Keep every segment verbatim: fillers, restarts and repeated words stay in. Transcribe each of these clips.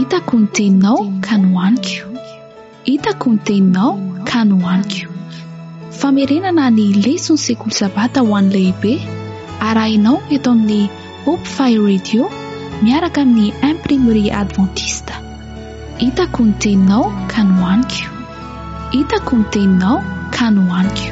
hitako ny teninao ka nohaniko, hitako ny teninao ka nohaniko. Famerenana ny lesona sekoly sabata ho an'ny lehibe arahinao eto amin'ny Hope Fire Radio miaraka amin'ny imprimerie adventiste. Hitako ny teninao ka nohaniko, hitako ny teninao ka nohaniko.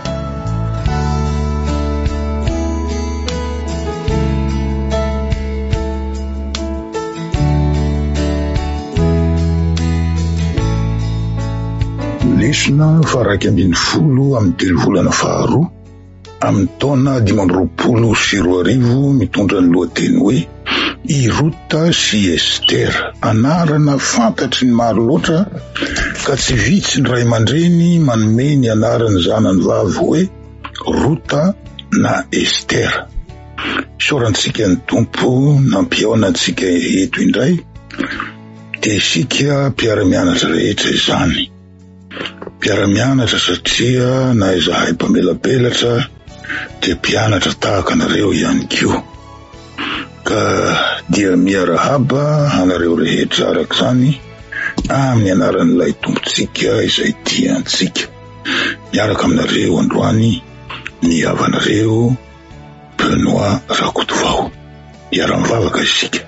Lesona faraka ambin'ny folo amin'ny telo volana faharoa amin'ny taona dimy amby roapolo sy roa arivo, mitondra ny lohateny hoe I Rota sy Estera. Anarana fantatry ny maro loatra ka tsy vitsy ny ray aman-dreny manome ny anarany zanany vavy hoe Rota na Estera. Sorantsika ny tompo nampiaonantsika eto indray dia isika mpiara-mianatra rehetra izany. Mpiara-mianatra satria na izahay mpamelapelatra dia mpianatra tahaka anareo ihany koa. Ka dia miarahaba anareo rehetra araka izany amin'ny anaran'ilay tompontsika izay tiantsika. Miaraka aminareo androany ny havanareo Benoît Rakotovao. Miara-mivavaka isika.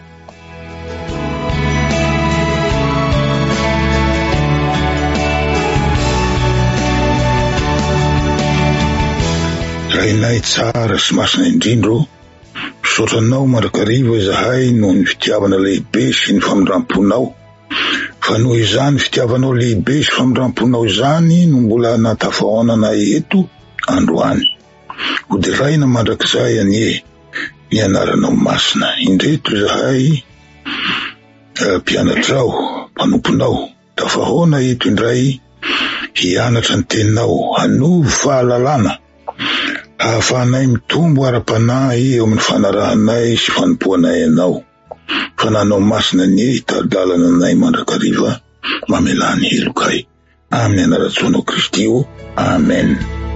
Rainay tsara sy masina indrindro, misaotranao mandrakariva izahay noho ny fitiavana lehibe sy ny famindramponao. Fa noho izany fitiavanao lehibe sy famindramponao izany no mbola natafaonana eto androany. Hodiraina mandrakizay anie ny anaranao masina. Indreto izahay mpianatrao, mpanomponao, tafahoana eto indray hianatra ny teninao, hanovy fahalalana, ahafahanay mitombo ara-panahy eo amin'ny fanarahanay sy fanompoanay anao. Fananao masina ny hitardalana anay mandrakariva mamelany helokay. Amin'ny anaratsoanao Kristy io. Amen.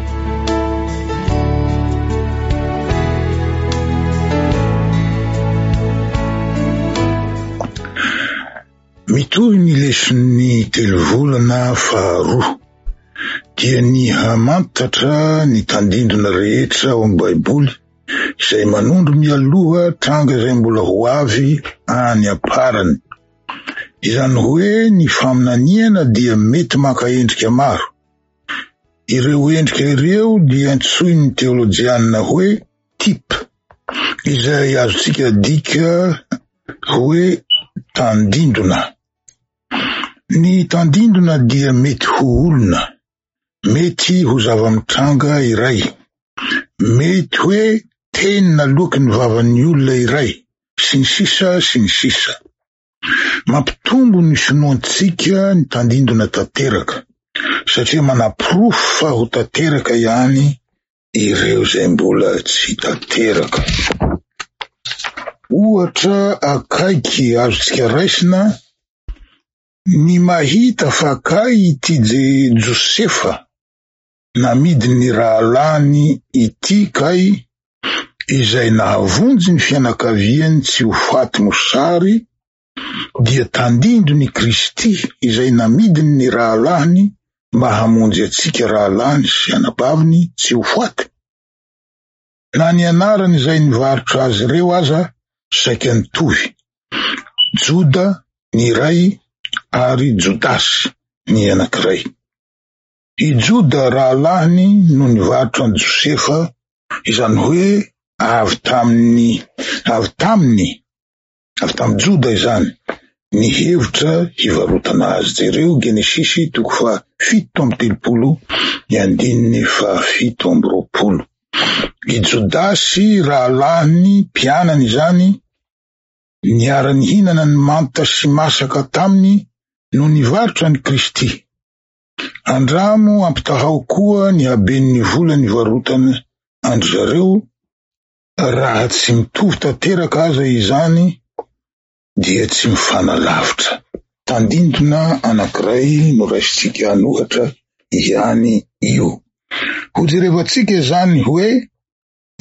Mitohy ny leson'ny telo volana faharoa dia ny hamantatra ny tandindona rehetra ao amin'ny Baiboly izay manondro mialoha tranga izay mbola ho avy any aparany. Izany hoe ny faminaniana dia mety maka endrika maro. Ireo endrika ireo dia antsoin'ny teolojianina hoe type, izay azontsika dika hoe tandindona. Ny tandindona dia mety ho olona, mety ho zava-mitranga iray, mety hoe teny na loky ny vavan'ny olona iray, sy ny sisa sy ny sisa. Mampitombo ny finoantsika ny tandindona tanteraka, satria manaprofo fa ho tanteraka ihany ireo izay mbola tsy tanteraka. Ohatra akaiky azontsika raisina ny mahita fa kay ity je Josefa namidy ny rahalany ity kay izay nahavonjy ny fianakaviany tsy ho faty mosary, dia tandindony Kristy izay namidiny ny rahalany mba hamonjy atsika rahalany sy anabaviny tsy ho faty. Na ny anarany izay nivarotra azy ireo aza saika nitovy, Joda ny iray ary Jodasy ny anankiray. I Joda rahalany no nivarotra ny Josefa, izany hoe avy taminy avy taminy avy tamin'ny Joda izany ny hevitra hivarotana azy jereo. Genesisy toko fa fito amby telopolo ny andininy fa fito amby roapolo. I Jodasy rahalany mpianany izany niara-ny hinana ny manta sy masaka taminy no nivarotra ny Kristy. Andramo ampitahao koa ny haben'ny vola nivarotana andry zareo, raha tsy mitovy tanteraka aza izany dia tsy mifanalavitra. Tandindona anankiray no raisitsika anohatra ihany io. Ho jerevantsika izany hoe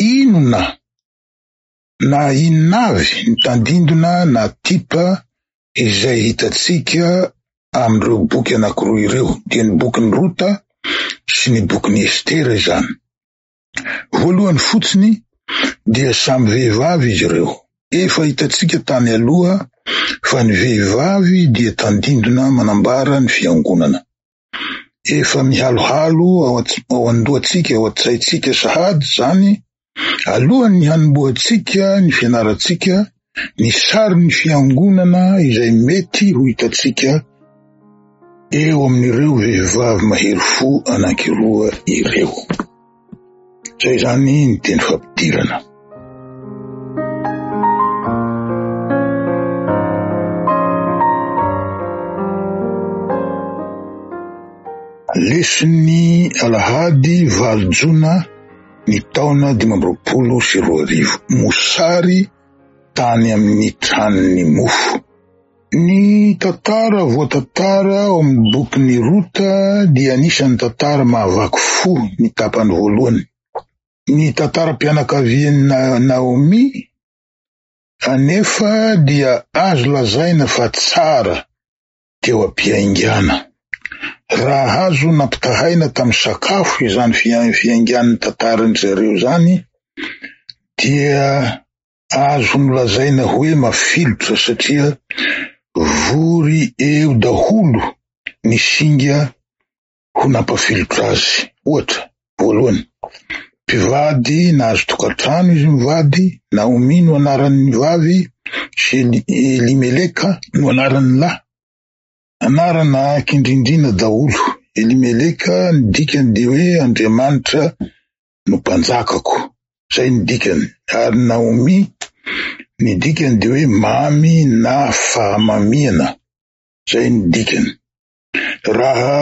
inona na inona avy ny tandindona na tipa izay hitatsika am'ireo boky anankiroa ireo, dia ny bokin'ny Rota sy ny bokin'ny Estera izany. Voalohany fotsiny dia samy vehivavy izy ireo. Efa hitatsika tany aloha fa ny vehivavy dia tandindona manambara ny fiangonana. Efa mihalohalo ao andohatsika, ao an-tsaitsika sahady zany, alohan'ny hanombohantsika ny fianaratsika ny sary ny fiangonana izay mety ho hitatsika eo amin'ireo vehivavy mahery fo anankiroa ireo. Zay zany ny teny fampidirana. Leson'ny Alahady valo jona ny taona dimy amby roapolo sy roa arivo. Mosary tany amin'ny tranon'ny mofo. Ny tantara voatantara ao amin'ny bokin'ny Rota dia anisan'ny tantara mahavaky fo ny tapany voalohany. Ny tantaram-pianakavian'i Naomi anefa dia azo lazaina fa tsara teo am-piaingana. Raha azo nampitahaina tamin'ny sakafo izany fiaingan'ny tantaran'ny zareo zany, dia azo nolazaina hoe mafilotra satria vory eo daholo ny singa ho nampafilotra azy. Ohatra, voalohany, mpivady nahazo tokantrano izy mivady, Naomi no anaran'ny vavy, sy Elimeleka no anaran'ny lahy. Anarana kindrindrina daholo. Elimeleka ny dikany dia hoe Andriamanitra no mpanjakako. Zay ny dikany. Ary Naomi ny dikany dia hoe mamy na fahamamiana. Zay ny dikany. Raha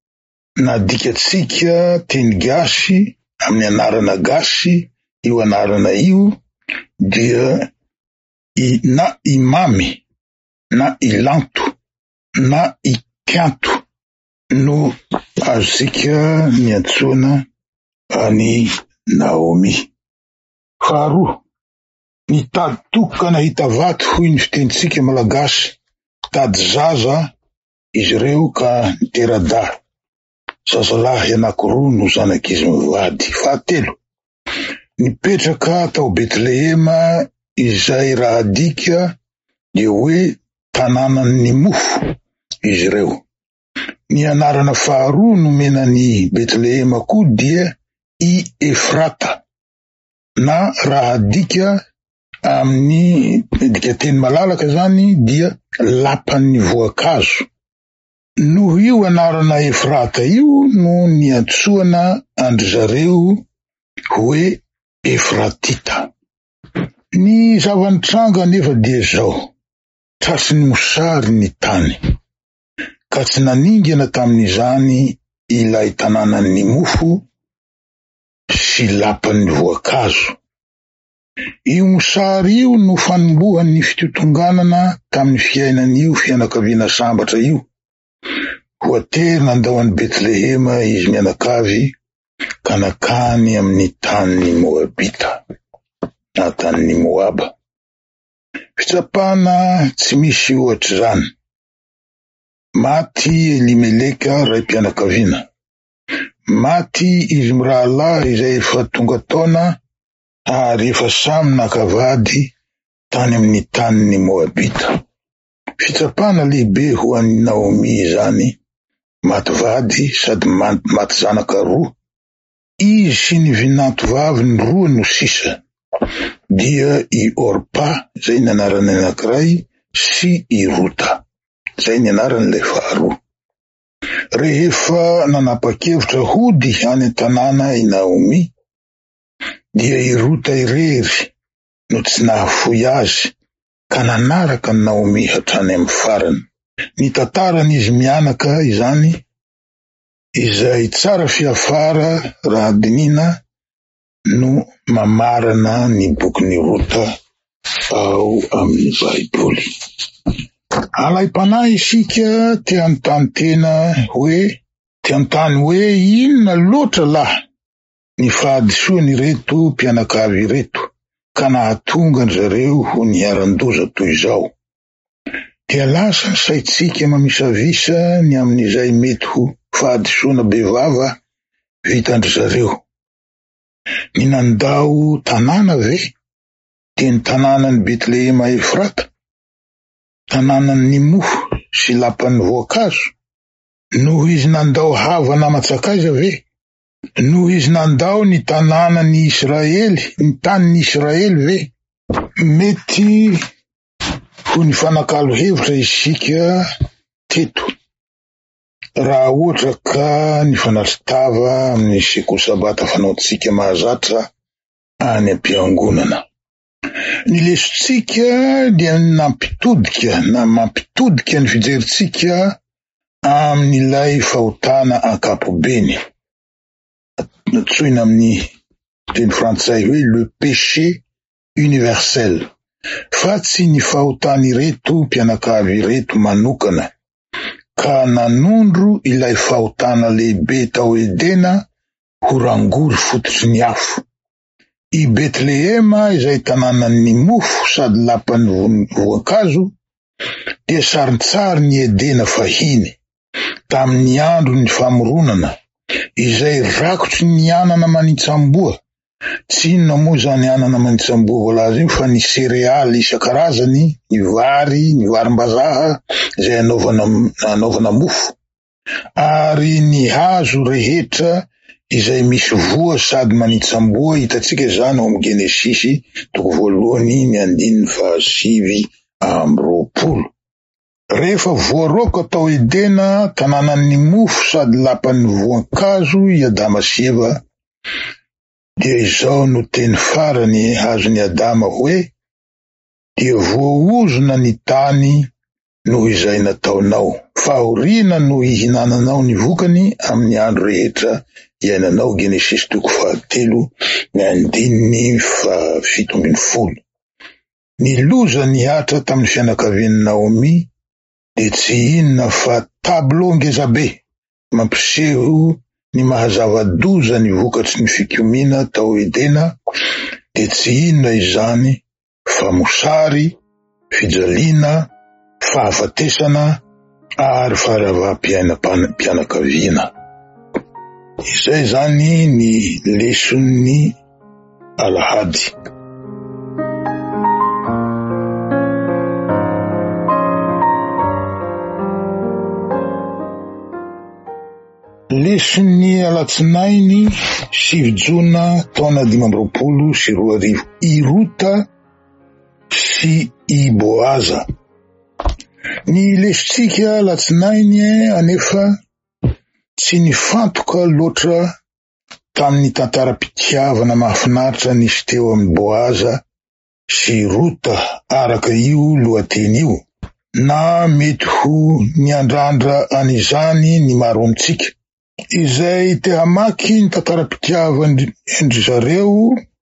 nadikatsika teny gasy amin'ny anarana gasy, io anarana io dia i, na imamy na ilanto na ikanto no azosika ny antsoina any Naomi. Faharoa, ny tady tokana hita vaty hoy ny fitenitsika malagasy, tady zaza izy ireo ka niterada. Zazalahy anankiroa no zanak'izy mivady. Fahatelo, nipetraka tao Betlehema izay raha adika dia hoe tanànan'ny mofo izy ireo. Ny anarana faharoa nomenan'ny Betlehema koa dia i Efrata, na raha adika amin'ny dikateny malalaka zany dia lapan'ny voankazo. Noho io anarana Efrata io no niantsoana andry zareo hoe Efratita. Ny zava-nitranga nefa dia zao: trasin'ny mosary ny tany, ka tsy naningana tamin'izany ilay tanànan'ny mofo sy lapan'ny voankazo. Io mosary io no fanombohan'ny fitotonganana tamin'ny fiainan'io fianakaviana sambatra io. Voatery nandao an'i Betlehema izy mianakavy ka nakany amin'ny tanin'ny Moabita, na tanin'ny Moaba. Fitsapana tsy misy ohatra zany. Maty Elimeleka raim-pianakaviana. Maty izy mirahalahy izay efa tonga taona ary efa samy nakavady tany amin'ny tanin'ny Moabita. Fitsapana lehibe ho an'i Naomi zany, maty vady sady maty zanaka roa. Izy sy ny vinantovaviny roa no sisa, dia i Orpa, zay ny anarany anankiray, sy i Rota, zay ny anaran'ilay faharoa. Rehefa nanapa-kevitra hody any an-tanàna i Naomi, dia i Rota irery no tsy nahafoy azy, ka nanaraka ny Naomi hatrany amin'ny farany. Ny tantaran'izy mianaka izany, izay tsara fiafara raha dinina no mamarana ny bokin'ny Rota ao amin'ny Baiboly. Alay-panahy isika te anontany tena hoe, te anontany hoe inona loatra lahy ny fahadisoany reto mpianakavy reto ka nahatonga zareo ho niaran-doza toy izao. dia lasa ny saitsika mamisavisa ny amin'izay mety ho fahadisoana bevava vitandry zareo. Ny nandao tanàna ve? Dia ny tanànan'ny Betlehema Efrata, tanànan'ny Nimofo sy lapan'ny voankazo, noho izy nandao havana matsakaiza ve? Noho izy nandao ny tanànan'ny Israely, ny tanin'ny Israely ve? Mety ho ny fanakalo hevitra isika teto, raha ohatra ka ny fanaritava amin'ny sekoly sabata fanaotsika mahazatra any am-piangonana. Ny lesontsika dia nampitodika na mampitodika ny fijerintsika amin'ilay fahotana ankapobeny, natsoina amin'ny teny frantsay hoe le péché universel, fa tsy ny fahotana ireto mpianakavy ireto manokana, ka nanondro ilay fahotana lehibe tao Edena ho rangory fototry ny afo. I Betlehema, izay tanànan'ny Nimofo sady lapan'ny voankazo, dia sarintsary ny Edena fahiny tamin'ny andro ny famoronana, izay rakotry ny anana manitsamboa. Tsy inona moa zany anana manitsamboa voalaza io fa ny serealy isan-karazany, ny vary, ny varim-bazaha izay anaovana, anaovana mofo, ary ny hazo rehetra izay misy voa sady manitsamboa. Hitantsika izany ao amin'ny Genesisy toko voalohany ny andininy fahasivy amby roapolo. Rehefa voaroka tao Edena, tanànan'ny mofo sady lapan'ny voankazo i Adama sy Eva, dia izao no teny farany azony Adama hoe: dia voaozona ny tany noho izay nataonao, fahoriana no ihinananao ny vokany amin'ny andro rehetra iainanao. Genesisy toko fahatelo ny andininy fafito ambin'ny folo. Ny loza nihatra tamin'ny fianakavian'i Naomi dia tsy inona fa tableau ngezabe mampiseho ny mahazava-doza ny vokatry ny fikomiana tao Edena, dia tsy inona izany fa mosary, fijaliana, fahafatesana ary faharavam-pianakaviana. Izay zany ny leson'ny Alahady. Leson'ny alatsinainy sivy jona taona dimy amby roapolo sy roa arivo. I Rota sy i Boaza. Ny lesontsika alatsinainy anefa tsy nifantoka loatra tamin'ny tantaram-pitiavana mahafinaritra nisy teo amin'ny Boaza sy Rota araka io lohateny io, na mety ho niandrandra an'izany ny maro amintsika izay te hamaky ny tantaram-pitiavandry zareo,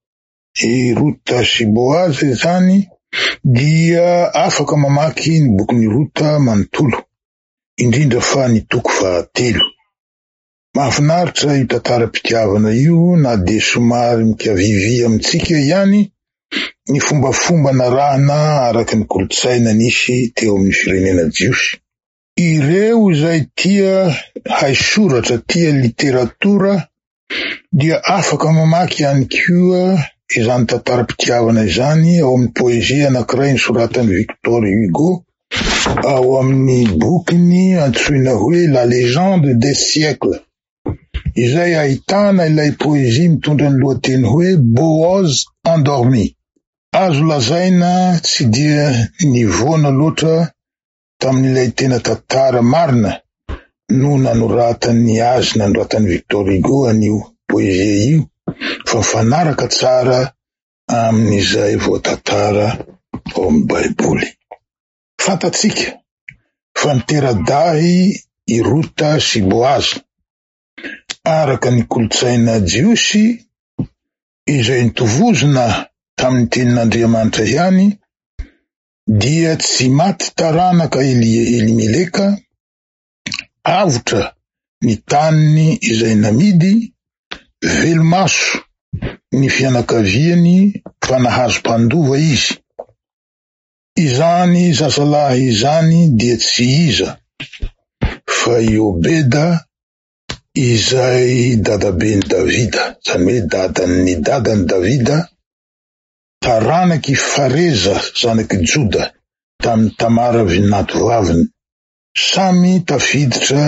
i Rota sy Boaza izany, dia afaka mamaky ny bokin'ny Rota manontolo, indrindra fa ny toko fahatelo. Mahafinaritra io tantaram-pitiavana io, na dia somary mikavivi amintsika ihany ny fombafomba narahana araka ny kolotsaina nisy teo amin'ny firenena jiosy. Ireo izay tia haisoratra, tia literatura, dia afaka mamaky ihany koa izany tantaram-pitiavana izany ao amin'ny poezia anankiray nisoratan'i Victor Hugo, ao amin'ny bokiny antsoina hoe La légende des siècles, izay ahitana ilay poezia mitondra ny lohateny hoe Boaz endormi. Azo lazaina tsy dia nivoana loatra tamin'ilay tena tantara marina no nanoratan'ny azy nanoratan'ny Victor Hugo an'io poezia io, fa mifanaraka tsara amin'izay voatantara ao amin'ny Baiboly. Fantatsika fa nitera-dahy i Rota sy Boaza araka ny kolotsaina jiosy izay nitovozona tamin'ny tenin'Andriamanitra ihany, dia tsy maty taranaka Elimeleka, avotra ny taniny izay namidy, velomaso ny fianakaviany fa nahazo mpandova izy. Izany zazalahy izany dia tsy iza fa i Obeda izay dadaben'i Davida, zany hoe dadan'ny dadan'i Davida, taranaky Fareza zanaky Joda tamin'ny Tamara vinatovaviny, samy tafiditra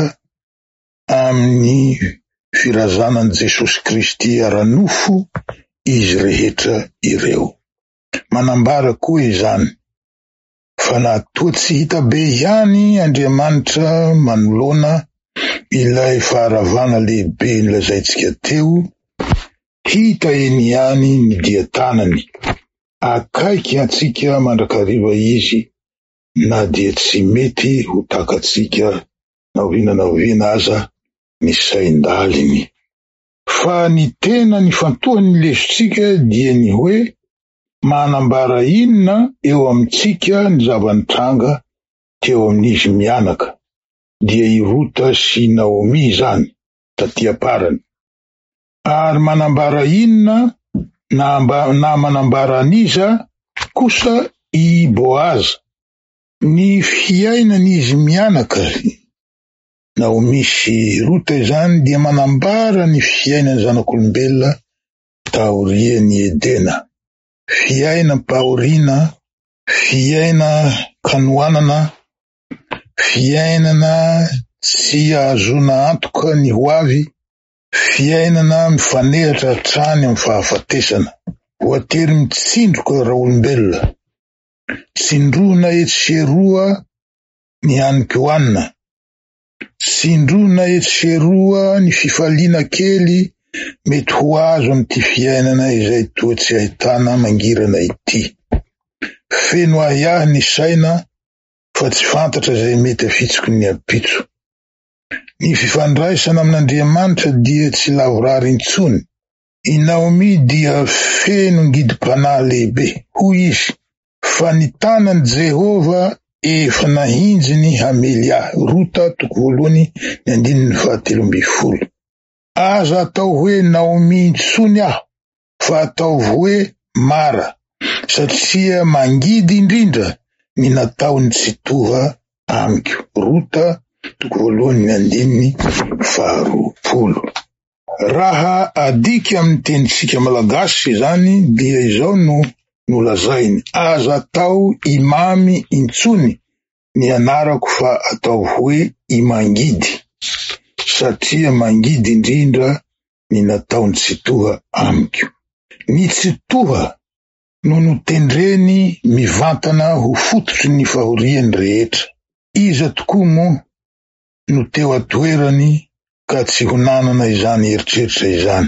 amin'ny firazanan'i Jesosy Kristy ara-nofo izy rehetra ireo. Manambara koa izany fa na toa tsy hita be ihany Andriamanitra manoloana ilay faharavana lehibe nilazaintsika teo, hita eny ihany ny dia-tanany, akaiky atsika mandrakariva izy, na dia tsy mety ho takatsika naovina naovina aza ny saindaliny. Fa ny tena ny fantohan'ny lesontsika dia ny hoe manambara inona eo amintsika ny zava-nitranga teo amin'izy mianaka, dia i Rota sy Naomi zany taty aparany. Ary manambara inona na, na manambara aniza kosa i Boaza, ny fiainan'izy mianaka. Naomi sy Rota izany dia manambara ny fiainany zanak'olombelona taorian'ny Edena, fiainam-pahoriana, fiaina kanoanana, fiainana tsy ahazona antoka ny hoavy, fiainana mifanehatra hatrany amin'ny fahafatesana. Voatery mitsindroka raha olombelona, tsindrona etseroa ny haniky hoanina, tsindrona etseroa ny fifaliana kely mety ho azo amin'ity fiainana izay toa tsy ahitana mangirana ity. Feno ahiahy ny saina fa tsy fantatra izay mety afitsoko ny apitso. Ny fifandraisana amin'Andriamanitra dia tsy lavorary intsony. I Naomi dia feno ngidi-panahy lehibe, hoy izy, fa ny tanan'i Jehova efa nahinjiny hamely ahy. Rota toko voalohany ny andininy fahatelo amby folo. Aza atao hoe Naomi intsony aho, fa atao hoe Mara, satria mangidy indrindra ny nataony tsy tova amiko. Rota toko voalohany ny andininy faharoapolo. Raha adika amin'ny tenitsika malagasy zany dia izao no nolazainy: aza atao imamy intsony ny anarako fa atao hoe imangidy, satria mangidy indrindra ny nataony tsy toha amiko. Ny tsy toha no notendreny mivantana ho fototry ny fahoriany rehetra. Iza tokoa moa no teo atoerany ka tsy ho nanana izany eritreritra izany,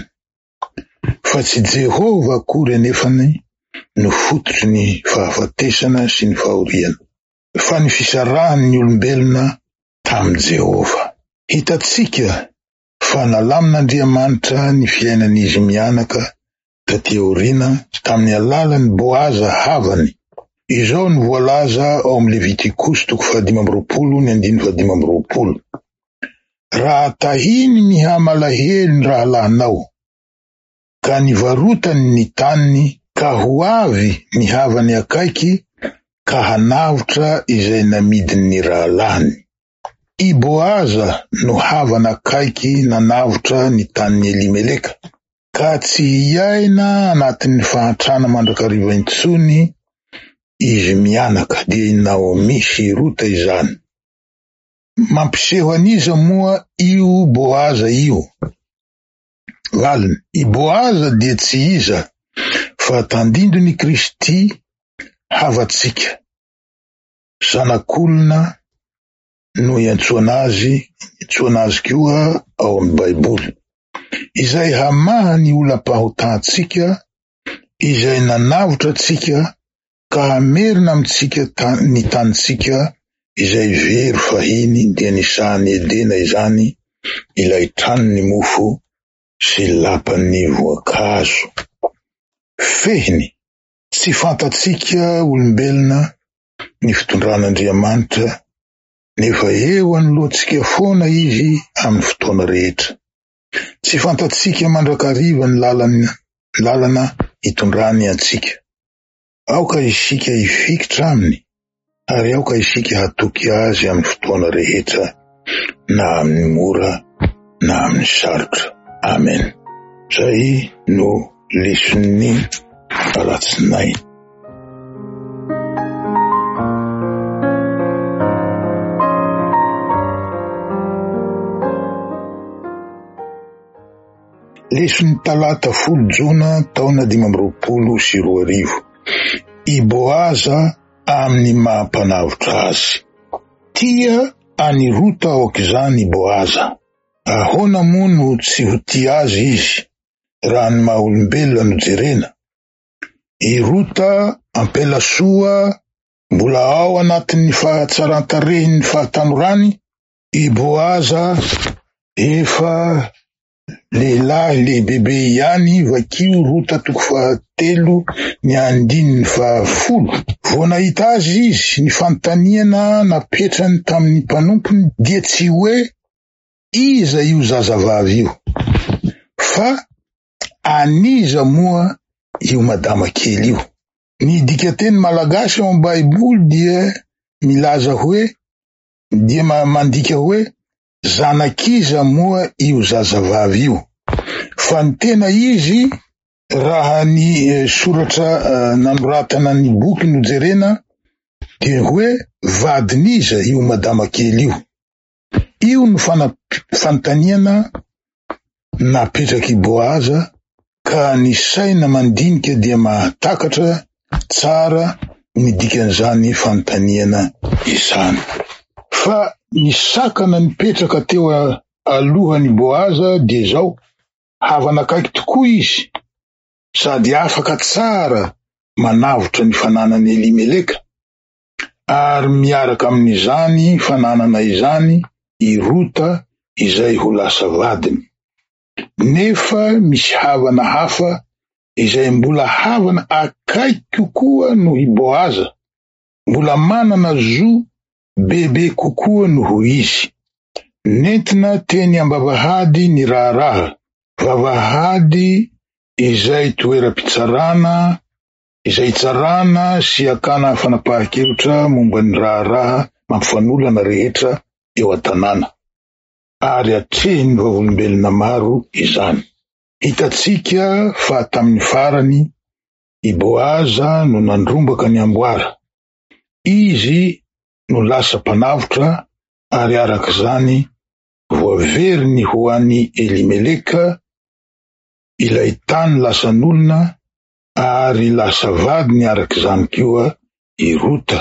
fa tsy Jehova akory anefany no fototry ny fahafatesana sy ny fahoriana, fa ny fisarahan'ny olombelona tamin'i Jehova. Hitatsika fa nalamin'Andriamanitra ny fiainan'izy mianaka taty aoriana tamin'ny alalan'ny Boaza havany. Izao no voalaza ao amin'ny Levitikosy toko fahadimy amby roapolo ny andiny fahadimy amby roapolo: raha tahiny miha malahelo ny rahalahinao, ka nivarotany ny taniny, ka ho avy ny havany akaiky, ka hanavotra izay namidiny ny rahalahiny. I Boaza no havana akaiky nanavotra ny tanin'ny Elimeleka, ka tsy hiaina anatin'ny fahantrana mandrakariva intsony izy mianaka, dia i Naomi sy Rota izany. Mampiseho aniza moa io Boaza io? Valiny, i Boaza dia tsy iza fa tandindony Kristy havatsika, zanak'olona no iantsoana azy, iantsoana azy koa ao amin'ny Baiboly, izay hamaha ny olam-pahotantsika, izay nanavotra tsika ka hamerina amintsika ta- ny tanitsika izay very fahiny, dia nisahany Edena izany, ilay tranony mofo sy lapan'ny voankazo. Fehiny, tsy fantatsika olombelona ny fitondran'Andriamanitra, nefa eo anoloantsika foana izy amin'ny fotoana rehetra. Tsy fantatsika mandrakariva ny lalana, lalana hitondrany antsika. Aoka isika hifikitra aminy ary aoka isika hatoky azy amin'ny fotoana rehetra, na amin'ny mora na amin'ny sarotra. Amen. Zay no lesonni alatsinainy. Lesonni talata folo jona taona dimy amby roapolo sy roa arivo. I Boaza amin'ny mampanavotra azy. Tia any Rota aok'izany i Boaza. Ahoana moa no tsy ho tia azy izy, raha ny maha olombelona no jerena. I Rota ampela soa mbola ao anatin'ny fahatsaran-tarehiny fahatanorany. I Boaza efa lehilahy lehibebe ihany, vakio Rota toko fahatelo ny andininy fahafolo. Vao nahita azy izy, ny fanontaniana napetrany tamin'ny mpanompony dia tsy hoe iza io zazavavy io, fa aniza moa io madama kely io. Ny dikateny malagasy ao am-baiboly dia milaza hoe, dia mandika hoe zanakiza moa io zazavavy io. Fa ny tena izy, raha ny eh, soratra uh, nanoratana ny boky no jerena, dia hoe vadiniza io madama kely io. Io no fanontaniana napetraky Boaza, ka ny saina mandinika dia mahatakatra tsara ny dikan'izany fanontaniana izany. Fa ny sakana nipetraka teo alohan'ny Boaza dia zao: havana akaiky tokoa izy, sady afaka tsara manavotra ny fananany Elimeleka, ary miaraka amin'izany fananana izany i Rota izay ho lasa vadiny. Nefa misy havana hafa izay mbola havana akaiky kokoa noho i Boaza, mbola manana zo bebe kokoa noho izy. Nentina teny am-bavahady ny raharaha, vavahady izay toeram-pitsarana, izay tsarana sy akana fanapahan-kevitra momba ny raharaha mampifanolana rehetra eo an-tanàna, ary atrehiny vavolombelona maro izany. Hitatsika fa tamin'ny farany i Boaza no nandrombaka ny amboara. Izy no lasa mpanavotra, ary arak'izany voaveriny ho an'i Elimeleka ilay tany lasan'olona, ary lasa vadiny arak'izany koa i Rota,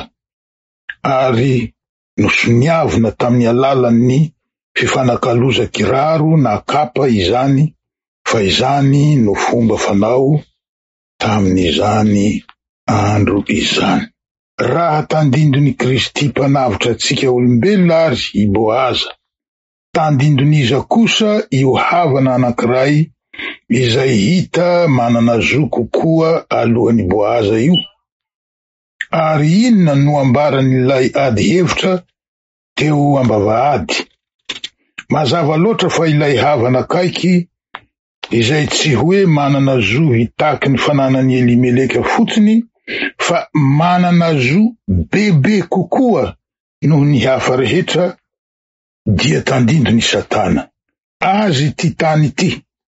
ary nosoniavina tamin'ny alalan'ny fifanakaloza kiraro na kapa izany, fa izany no fomba fanao tamin'izany andro izany. Raha tandindony Kristy mpanavotra antsika olombelona ary i Boaza, tandindoniza kosa io havana anankiray izay hita manana zo kokoa alohan'i Boaza io. Ary inona no ambaran'ilay ady hevitra teo am-bavahady? Mazava loatra fa ilay havana akaiky izay tsy hoe manana zo hitaky ny fananany Elimeleka fotsiny, fa manana zo bebe kokoa noho ny hafa rehetra, dia tandindony Satana. Azy ty tany ty,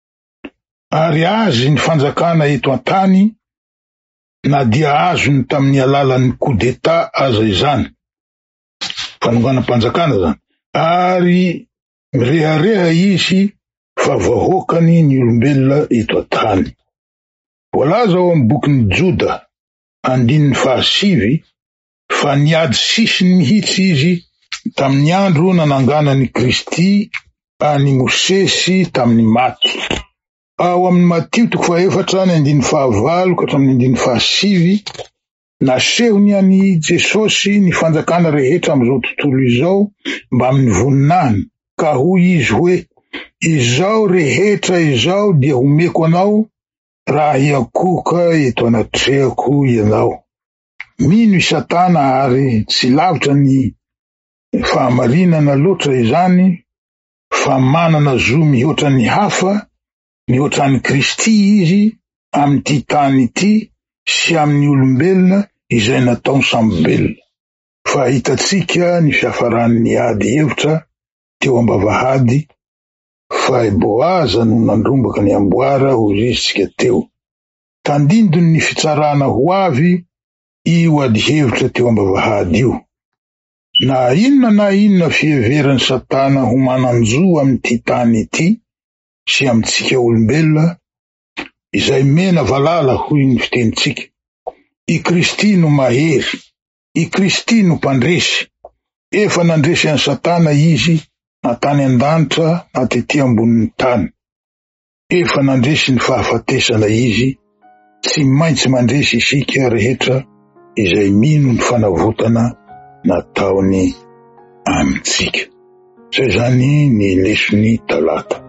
ary azy ny fanjakana eto an-tany, na dia azony tamin'ny alalan'ny coup d'etat aza izany, fanonganam-panjakana zany, ary mirehareha izy fa vahoakany ny olombelona eto an-tany. Voalaza ao amin'ny bokin'ny Joda andininy fahasivy fa niady sisiny mihitsy izy tamin'ny andro nananganany Kristy any Mosesy tamin'ny maty. Ao amin'ny Matio toko faefatra ny andininy fahavalo ka hatramin'ny andininy fahasivy, nasehony any Jesosy ny fanjakana rehetra amin'izao tontolo izao mba amin'ny voninahiny, ka hoy izy hoe: izao rehetra izao dia homeko anao raha hiakoka eto anatrehako ianao. Mino i Satana ary tsy lavitra ny fahamarinana loatra izany, fa manana zo mihoatra ny hafa, mihoatra ny Kristy izy amin'ity tany ity sy amin'ny olombelona izay nataony sambelona. fa hitatsika ny fiafaran'ny ady hevitra teo ambavahady fa i Boaza no nandrombaka ny amboara ho rizitsika teo. Tandindony ny fitsarana ho avy io ady hevitra teo ambavahady io. Na inona na inona fieveran'ny Satana ho mananjo amin'ity tany ity sy amintsika olombelona, izay mena valala hoy ny fitenitsika. I Kristy no mahery, i Kristy no mpandresy. Efa nandresy an'i Satana izy na tany an-danitra na tetỳ ambonin'ny tany. Efa nandresy ny fahafatesana izy, tsy maintsy mandresy isika rehetra izay mino ny fanavotana nataony amintsika. Zay zany ny lesony talata.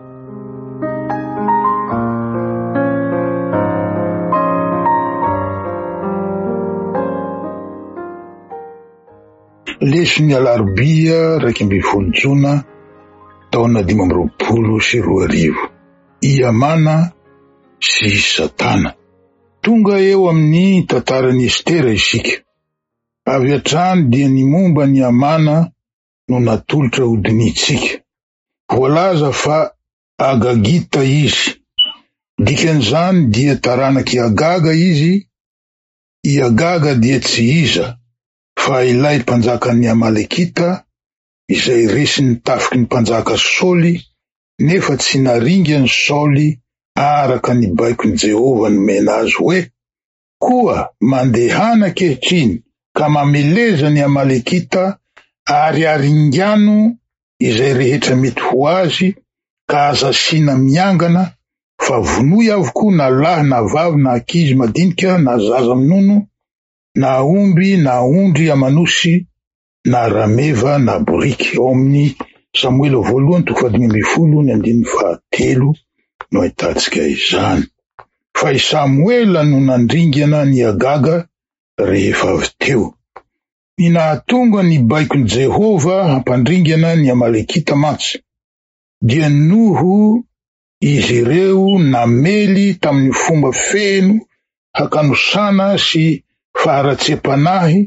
Lesony alarobia raiky amby folo jona taona dimy amby roapolo sy roa arivo. I Amana sy Satana. Tonga eo amin'ny tantaran'i Estera isika. Avy hatrany dia ny momba ny Amana no natolotra hodinitsika. Voalaza fa Agagita izy. Dikan'izany dia taranaky Agaga izy. I Agaga dia tsy iza fa ilay mpanjakan'ny Amalekita izay resiny tafiky ny mpanjaka Saoly, nefa tsy naringa ny Saoly araka ny baikony Jehova nomena azy hoe, koa mandehana ankehitriny ka mameleza ny Amalekita ary aringano izay rehetra mety ho azy ka aza sina miangana, fa vonoy avokoa na lahy na vavy na ankizy madinika na zaza minono na omby na ondry amanosy na rameva na boriky. Ao amin'ny Samuela voalohany toko fadimy amby folo ny andininy fahatelo no ahitatsika izany. Fa i Samuela no nandringana ny Agaga rehefa avy teo. Ny nahatonga ny baikony Jehova hampandringana ny Amalekita matsy dia noho izy ireo namely tamin'ny fomba feno hakanosana sy faharatse-panahy,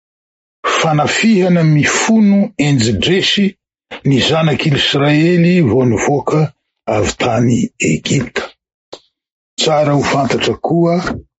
fanafihana mifono enjidresy ny zanak'Israely vao nivoaka avy tany Egipta. Tsara ho fantatra koa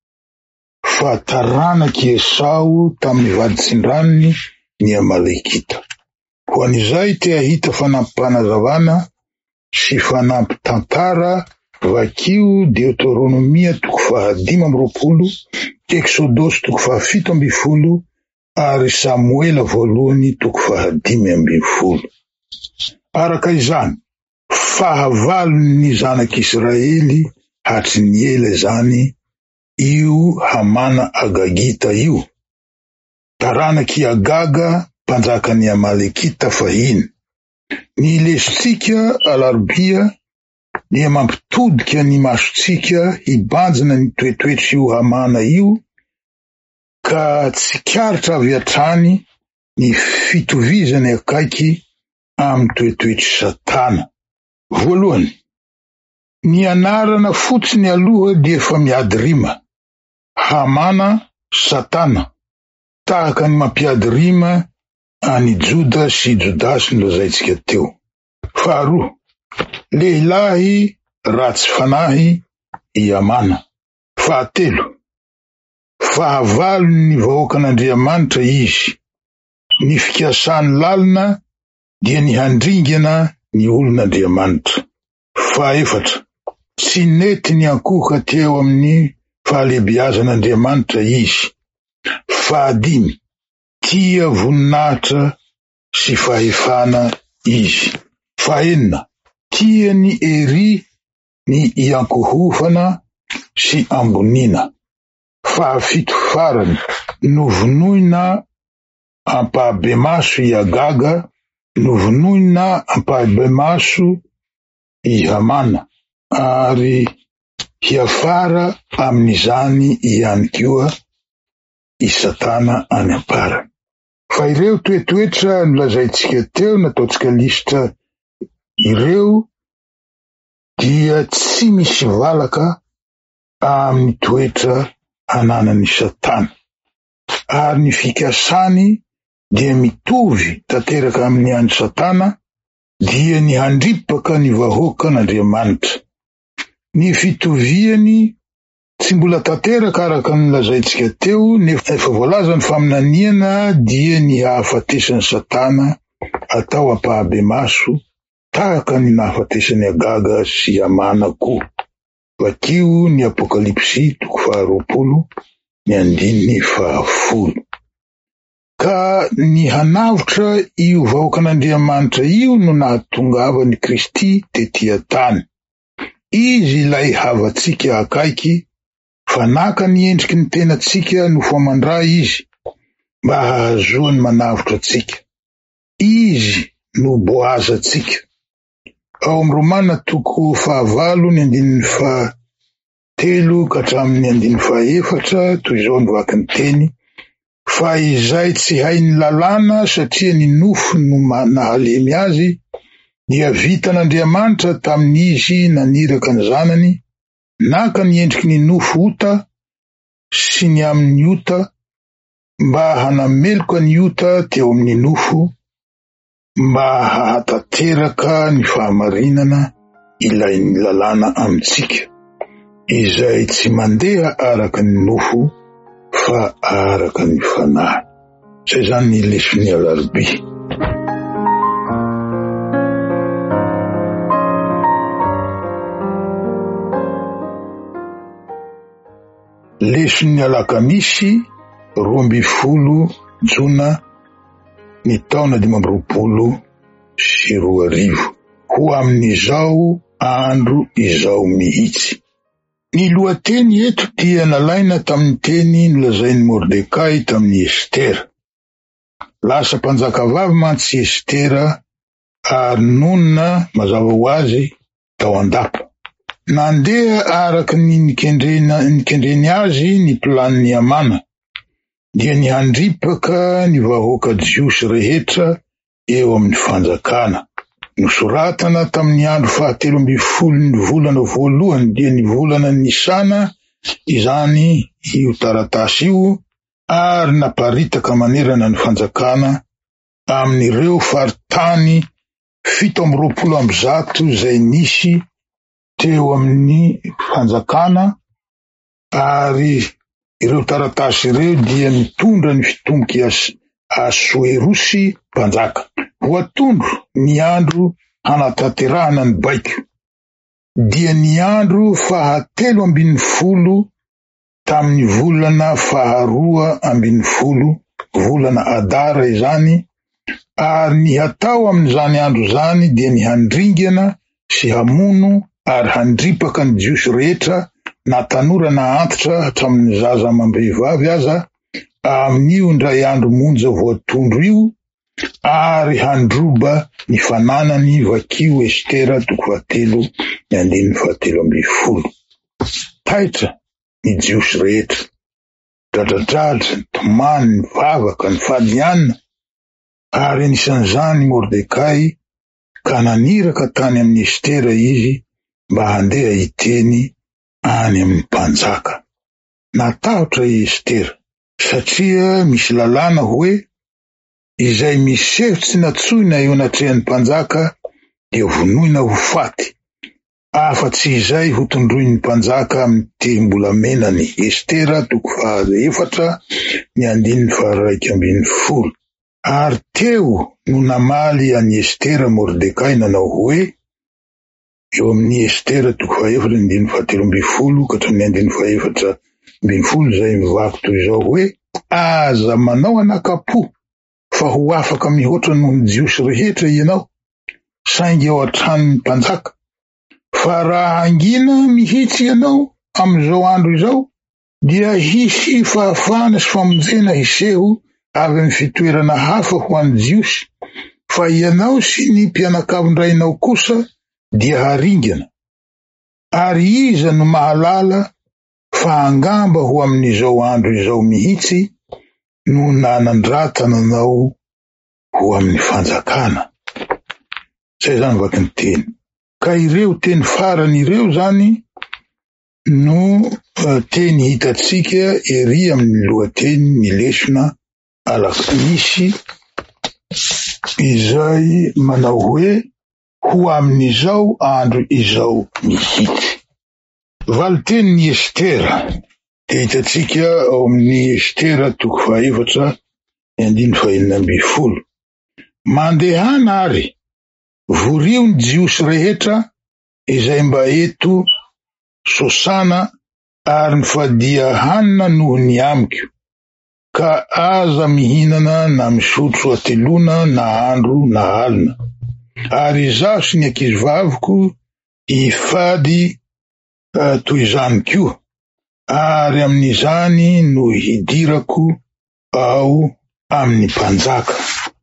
fa taranaky Esau tamin'ny vaditsin-dranony ny Amalekita. Ho an'izay te ahita fanampim-panazavana sy fanampin-tantara vakio Deuteronomia toko fahadimy amby roapolo, Exodosy toko fahafito amby folo ary Samuela voalohany toko fahadimy amby folo. Araka izany, fahavalony zanak'Israely hatry ny ela zany io Hamana Agagita io. Taranaky Agaga mpanjakan'ny Amalekita fahiny. Ny lesontsika alarobia dia mampitodika ny masotsika hibanjina ny toetoetra io Hamana io, ka tsy karitra avy hatrany ny fitovizany akaiky amin'ny toetoetry Satana. Voalohany, ny anarana fotsiny aloha dia efa miady rima, Hamana, Satana, tahaka ny mampiady rima any Joda sy Jodasy nolazaintsika teo. Faharoa, lehilahy ratsy fanahy i Amana. Fahatelo, fahavalony ny vahoakan'Andriamanitra izy. Ny fikasany lalina dia ny handringana ny olon'Andriamanitra. Fahaefatra, tsy nety ny ankoka teo amin'ny fahalebiazan'Andriamanitra izy. Fahadimy, tia voninahitra sy fahefana izy. Fahenina, tia ny ery ny iankohofana sy ambonina. Fahafito farany, novonoina ampahabemaso i Agaga, novonoina ampahabemaso i Hamana, ary hiafara amin'izany ihany koa i Satana any ampara. Fa ireo toetoetra nolazaintsika teo, nataontsika lisitra ireo, dia tsy misy valaka amin'ny toetra ananan'ny Satana, ary ny fikasany dia mitovy tanteraka amin'ny andro Satana, dia ny handripaka ny vahoaka n'Andriamanitra. Ny fitoviany tsy mbola tanteraka araka ny lazaintsika teo, nefa efa voalaza ny faminaniana dia ny hahafatesan'ny Satana atao ampahabe maso, tahaka ny nahafatesany Agaga sy Amana koa. Vakio ny Apokalipsy toko faharoapolo ny andininy fahafolo. Ka ny hanavotra io vahoakan'Andriamanitra io no nahatongavany Kristy tetỳ tany. Izy ilay havatsika akaiky, fa naka ny endriky ny tenantsika no famandray izy, mba hahazoany manavotra atsika. Izy no boazatsika. Ao amin'ny Romana toko fahavalo ny andininy fahatelo ka hatramin'ny andininy fahaefatra, toy izao ny vaky ny teny: fa izay tsy hainy lalàna satria ny nofo no nahalemy azy, dia vitan'Andriamanitra tamin'izy naniraka ny zanany, naka ny endriky ny nofo ota sy ny amin'ny ota, mba hanameloka ny ota teo amin'ny nofo, mba hahatateraka ny fahamarinana ilain'ny lalàna amintsika, izay tsy mandeha araka ny nofo fa araka ny fanahy. Zay zany ny leson'ny alarobia. Leson'ny alakamisy roa amby folo jona ny taona dimy amby roapolo sy roa arivo, ho amin'izao andro izao mihitsy. Ny lohateny eto dia nalaina tamin'ny teny nolazain'i Mordekay tamin'ny Estera. Lasa mpanjakavavy mantsy Estera ary nonona mazava ho azy tao an-dapa. Nandeha araka ny nikendreny azy ny planiny Amana, dia ny handripaka ny vahoaka jiosy rehetra eo amin'ny fanjakana. Nosoratana tamin'ny andro fahatelo amby folo ny volana voalohany, dia ny volana Nisana izany io taratasy io, ary naparitaka manerana ny fanjakana amin'ireo faritany fito amby roapolo amby zato zay nisy teo amin'ny fanjakana, ary ireo taratasy ireo dia mitondra ny fitomboky Asuerosy mpanjaka. Voatondro ny andro hanatanterahana ny baiko, dia ny andro fahatelo ambin'ny folo tamin'ny volana faharoa ambin'ny folo, volana Adara izany, ary ny hatao amin'izany andro zany dia ny handringana sy hamono ary handripaka ny jiosy rehetra, na tanora na antitra, hatramin'ny zaza amam-behivavy aza, amin'io indray andro monja voatondro io, ary handroba ny fananany. Vakio Estera toko fahatelo ny andininy fahatelo amby folo. Taitra ny jiosy rehetra, dradradradra, ny tomany, ny vavaka, ny falianina, ary anisan'izany Mordekay, ka naniraka tany amin'ny Estera izy mba handeha hiteny any amin'ny mpanjaka. Natahotra i Estera, satria misy lalàna hoe izay misefitsy natsoina eo anatrehan'ny mpanjaka dia vonoina ho faty, afa-tsy izay ho tondroin'ny mpanjaka amin'ny tengom-bolamenany. Estera toko fahaefatra ny andininy faharaiky ambin'ny folo. Ary teo no namaly an'i Estera Mordekay nanao hoe, eo amin'ny Estera toko fahaefatra ny andininy fahatelo amby folo ka hatramin'ny andininy fahaefatra ambin'ny folo, zay mivaky toy izao hoe: aza manao anakapo fa ho afaka mihoatra noho ny jiosy rehetra ianao, saingy ao an-tranon'ny mpanjaka. Fa raha angina mihitsy ianao amin'izao andro izao, dia hisy fahafana sy famonjena hiseho avy amin'ny fitoerana hafa ho an'ny jiosy, fa ianao sy ny mpianakavin-drainao kosa dia haringana. Ary iza no mahalala fa angamba ho amin'izao andro izao mihitsy no nanandrata nanao ho amin'ny fanjakana. Zay zany vaky ny teny. Ka ireo teny farany ireo zany no uh, teny hitatsika ery amin'ny lohateny ny lesona alakamisy izay manao hoe ho amin'izao andro izao mihitsy. Valiteny Estera, de hitatsika ao amin'ny Estera toko fahaefatra andiny fahaenina ambin'ny folo. Mandehana ary, vorio ny jiosy rehetra izay mba eto sosana ary nifadia hanina noho ny amiko, ka aza mihinana na misotro atelona na andro na alina. Ary izaho sy ny ankizivaviko hifady uh, toy izany koa, ary amin'izany no hidirako ao amin'ny mpanjaka,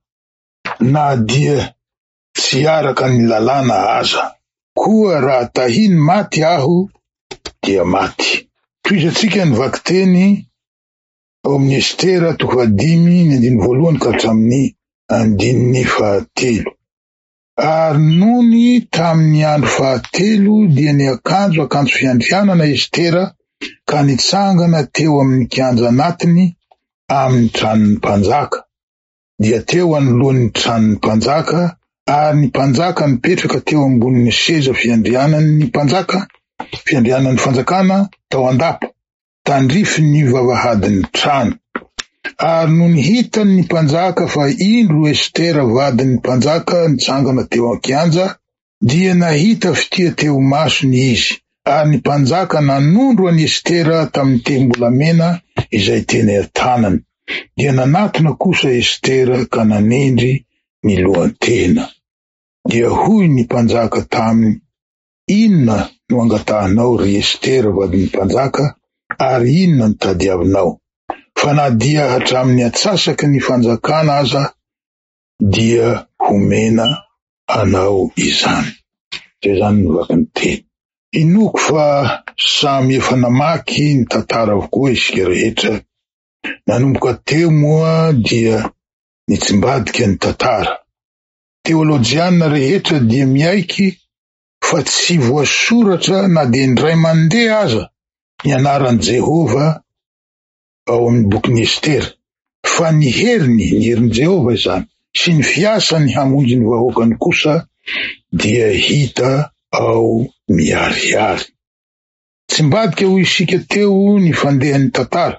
na dia tsy araka ny lalàna aza, koa raha tahiny maty aho dia maty. Toizatsika ny vakiteny ao amin'ny Estera toko fahadimy ny andiny voalohany ka hatramin'ny andininy fahatelo. Ary nony tamin'ny andro fahatelo dia ny akanjo akanjo fiandrianana Estera ka nitsangana teo amin'ny kianja anatiny amin'ny tranon'ny mpanjaka, dia teo anoloan'ny tranon'ny mpanjaka, ary ny mpanjaka nipetraka teo ambonin'ny seza fiandrianan'ny mpanjaka, fiandrianan'ny fanjakana tao andapa, tandrify ny vavahadin'ny trano. Ary no nihitany ny mpanjaka fa indro Estera vadin'ny mpanjaka nitsangana teo an-kianja, dia nahita fitia teo masony izy, ary ny mpanjaka nanondro any Estera tamin'ny tembolamena izay teny an-tanany, dia nanatona kosa Estera ka nanendry ny lohantena. Dia hoy ny mpanjaka taminy, inona no angatahanao ry Estera vadin'ny mpanjaka, ary inona no tadiavinao? Fa na dia hatramin'ny atsasaky ny fanjakana aza, dia homena anao izany. Zay zany no vaky ny teny. Inoko fa samy efa namaky ny tantara avokoa isika rehetra. Nanomboka teo moa dia nitsimbadika ny tantara. Teolojiana rehetra dia miaiky fa tsy voasoratra na dia indray mandeha aza ny anaran'i Jehova ao amin'ny bokin'ny Estera, fa ny heriny, ny herin'i Jehova izany, sy ny fiasany hamonjy ny vahoakany kosa dia hita ao miarihary. Tsimbadika ho isika teo ny fandehan'ny tantara.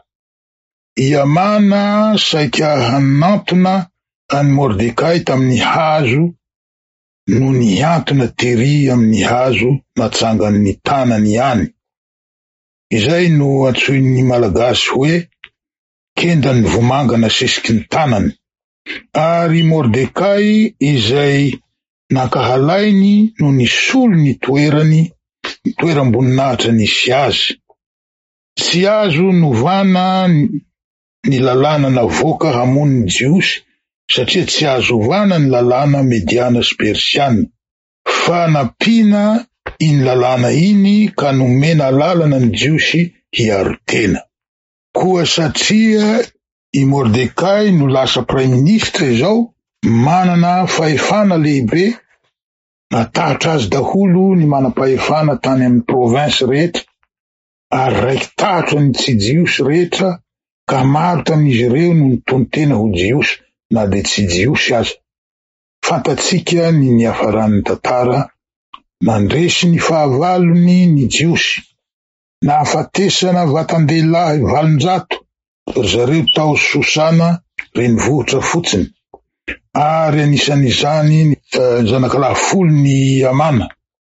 Iamana saika hanantona any Mordecai tamin'ny hazo no niantona tery amin'ny hazo natsangan'ny tanany any. Izay no antsoin'ny malagasy hoe kenda ny vomangana sesiky ny tanany. Ary Mordecai izay nankahalainy no nisolo ny toerany, ny toeram-boninahitra nisy azy. Tsy azo novana ny lalàna navoaka hamono ny jiosy, satria tsy azo ovana ny lalàna mediana sy persiana, fa napina iny lalàna iny ka nomena lalana ny jiosy hiaro tena. Koa satria i Mordecai no lasa praiminisitra izao, manana fahefana lehibe, natahatra azy daholo ny manam-pahefana tany amin'ny province rehetra, ary raiky tahatra ny tsy jiosy rehetra, ka maro tamin'izy ireo no nitony tena ho jiosy na de tsy jiosy aza. Fantatsika ny niafaran'ny tantara, nandresy ny fahavalony ny jiosy, nahafatesana vatan-dehilahy valonjato, ry zareo tao Sosana reny vohitra fotsiny, ary anisan'izany uh, zanakalahy folo ny Amana,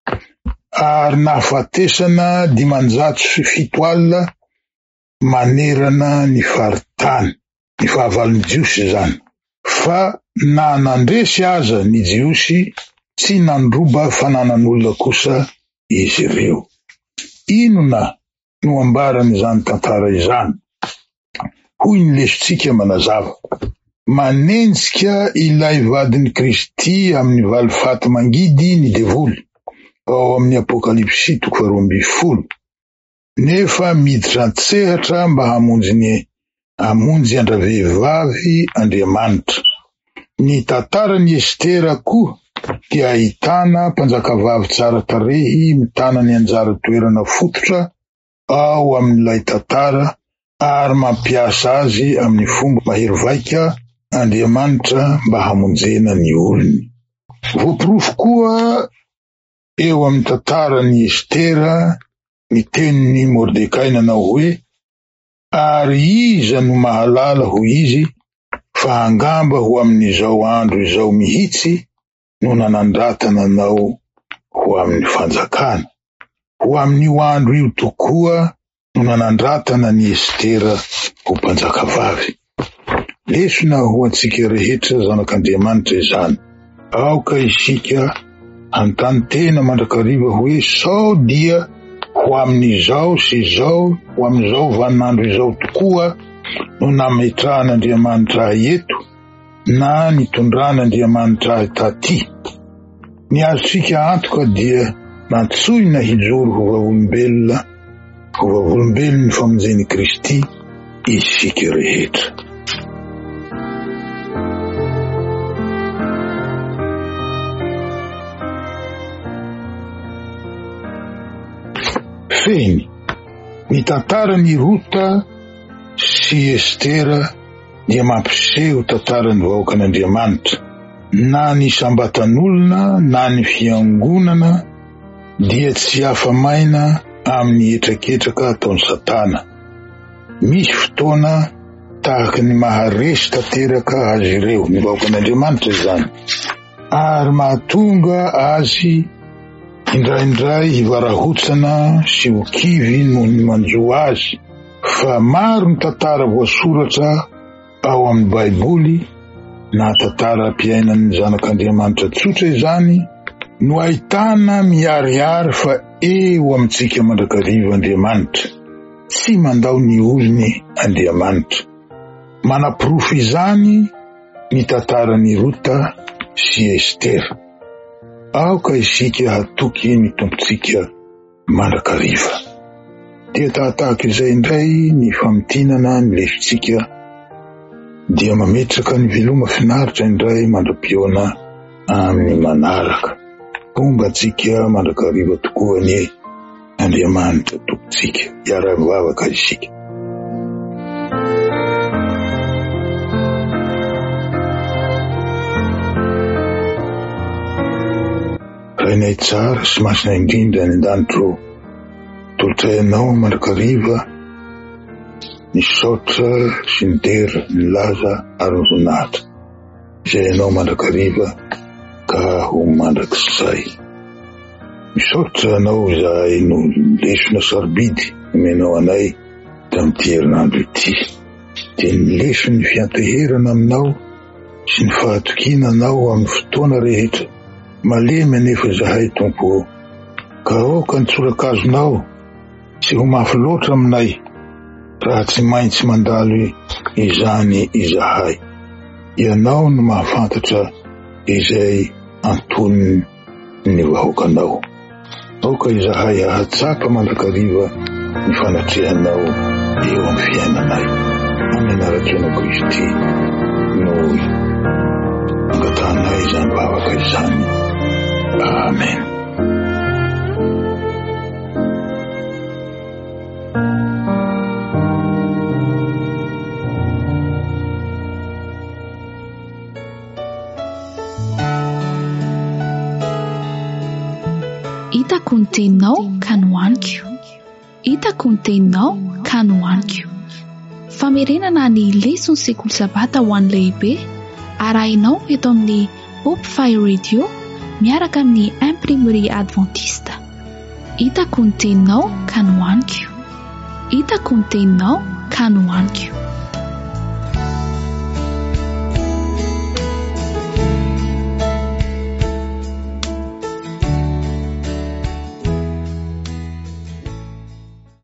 ary nahafatesana dimanjato sy fito alina manerana ny faritany, ny fahavalony jiosy zany. Fa na nandresy aza ny jiosy, tsy nandroba fananan'olona kosa izy ireo. Inona no ambarany izany tantara izany? Hoy ny lesitsika manazava. Manenjika ilay vadin'ny Kristy amin'ny valifaty mangidy ny devoly, ao amin'ny Apokalipsy toko faharoa ambin'ny folo. Nefa miditra an-tsehatra mba hamonjy ny hamonjy andravehivavy Andriamanitra. Ny tantaran'ny Estera koa dia ahitana mpanjakavavy tsara tarehy mitana ny anjara toerana fototra ao amin'ilay tantara, ary mampiasa azy amin'ny fomba mahery vaika Andriamanitra mba hamonjena ny olony. Voaporofo koa eo amin'ny tantaran'i Estera ny tenin'ny Mordekay nanao hoe: ary iza no mahalala ho izy fa angamba ho amin'izao andro izao mihitsy no nanandratana anao ho amin'ny fanjakana. Ho amin'io andro io tokoa no nanandratana ny Estera ho mpanjakavavy. Lesona ho antsika rehetra zanak'Andriamanitra izany. Aoka isika hanontany tena mandrakariva hoe sao dia ho amin'izao sy izao, ho amin'izao vaninandro izao tokoa no nametrahan'Andriamanitra eto na nitondran'Andriamanitra taty. Ny azontsika antoka dia nantsoina hijoro ho vavolombelona, ho vavolombelon'ny famonjen'i Kristy isika rehetra. Feny ny tantaran'ny Rota sy Estera dia mampiseho tantaran'ny vahoakan'Andriamanitra. Na ny sambatan'olona na ny fiangonana dia tsy afa-maina amin'ny etraketraka ataon'ny Satana. Misy fotoana tahaka ny maharesy tanteraka azy ireo, ny vahoakan'Andriamanitra izany, ary mahatonga azy indraindray hivarahotsana sy ho kivy noho ny manjo azy. Fa maro ny tantara voasoratra ao amin'ny Baiboly na tantaram-piainan'ny zanak'Andriamanitra tsotra izany no ahitana miharihary fa eo amintsika mandrakariva Andriamanitra, tsy mandao ny olony Andriamanitra. Manapirofo izany ny tantaran'ny Rota sy Estera. Aoka isika hatoky ny tompontsika mandrakariva. Dia tahatahaka izay indray ny famitinana ny lesontsika dia mametraka ny veloma finaritra indray mandra-pioana amin'ny manaraka. Fomba tsika mandrakariva tokoa ny Andriamanitra tompontsika. Iara-mivavaka isika. Rainay tsara sy masina indrindra ny an-danitro, tolotrainao mandrakariva ny saotra sy ny dera, ny laza ary ny vonahitra izay ianao mandrakariva ka ho mandrakizay. Misaotra anao izay no lesona sarobidy nomenao anay tamin'ity herinandro ity, dia ny leson'ny fianteherana aminao sy ny fahatokinanao amin'ny fotoana rehetra. Malemy anefa zahay Tompo, ka aoka ny tsorakazonao tsy ho mafy loatra aminay raha tsy maintsy mandalo izany izahay. Ianao no mahafantatra izay antoniny ny vahoakanao. Aoka izahay ahatsapa mandrakariva ny fanatrehanao eo amin'ny fiainanay. Amin'ny anaran'i Kristy no angatanay izany vavaka izany. Amen. Hitako ny teninao ka nohaniko. Hitako ny teninao ka nohaniko. Famerenana ny lesona sekoly sabata ho an'ny lehibe arahinao eto amin'ny Hope Fire Radio miaraka amin'ny imprimerie adventiste. Hitako ny teninao ka nohaniko. Hitako ny teninao ka nohaniko.